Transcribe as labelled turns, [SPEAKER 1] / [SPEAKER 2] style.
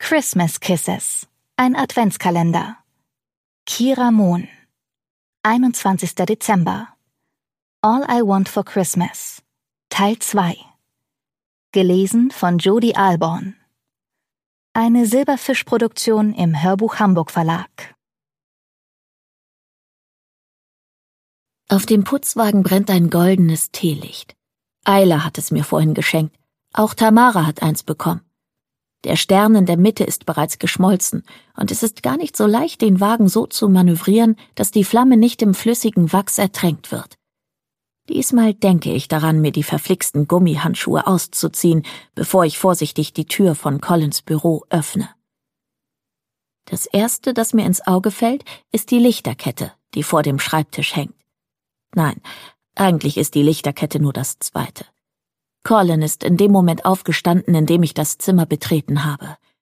[SPEAKER 1] Christmas Kisses, ein Adventskalender. Kira Mohn, 21. Dezember. All I Want for Christmas, Teil 2. Gelesen von Jodi Alborn. Eine Silberfisch-Produktion im Hörbuch Hamburg Verlag.
[SPEAKER 2] Auf dem Putzwagen brennt ein goldenes Teelicht. Ayla hat es mir vorhin geschenkt. Auch Tamara hat eins bekommen. Der Stern in der Mitte ist bereits geschmolzen und es ist gar nicht so leicht, den Wagen so zu manövrieren, dass die Flamme nicht im flüssigen Wachs ertränkt wird. Diesmal denke ich daran, mir die verflixten Gummihandschuhe auszuziehen, bevor ich vorsichtig die Tür von Collins Büro öffne. Das Erste, das mir ins Auge fällt, ist die Lichterkette, die vor dem Schreibtisch hängt. Nein, eigentlich ist die Lichterkette nur das Zweite. Colin ist in dem Moment aufgestanden, in dem ich das Zimmer betreten habe.